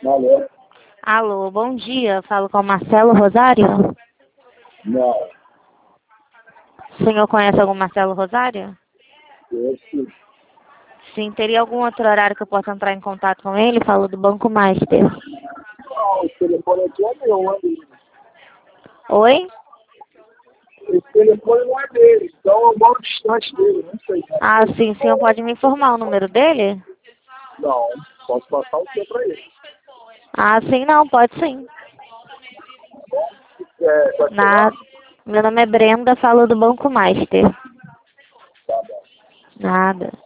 Alô? Alô, bom dia. Falo com o Marcelo Rosário. Não. O senhor conhece algum Marcelo Rosário? Esse, Sim, teria algum outro horário que eu possa entrar em contato com ele? Falo do Banco Master. não, esse telefone aqui é meu, não é dele. Oi? Esse telefone não é dele, então eu moro distante dele, não sei. Ah, sim, o senhor pode me informar o número dele? Não, posso passar o seu para ele. Ah, sim, não, pode sim. Qual é seu Na... nome? Meu nome é Brenda, falo do Banco Master. Tá bom. Nada.